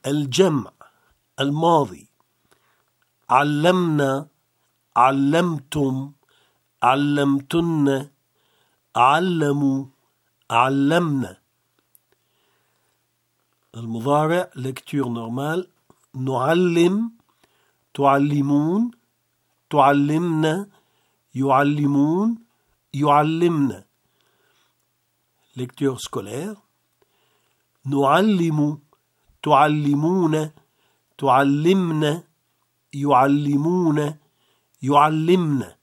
الجمع الماضي: علمنا، علمتم، علمتن، علموا، علمنا. المضارع lecture normale: نعلم، تعلمون، تعلمنا، يعلمون، يعلمنا. lecture scolaire: نعلم، تعلمون، تعلمنا، يعلمون، يعلمنا.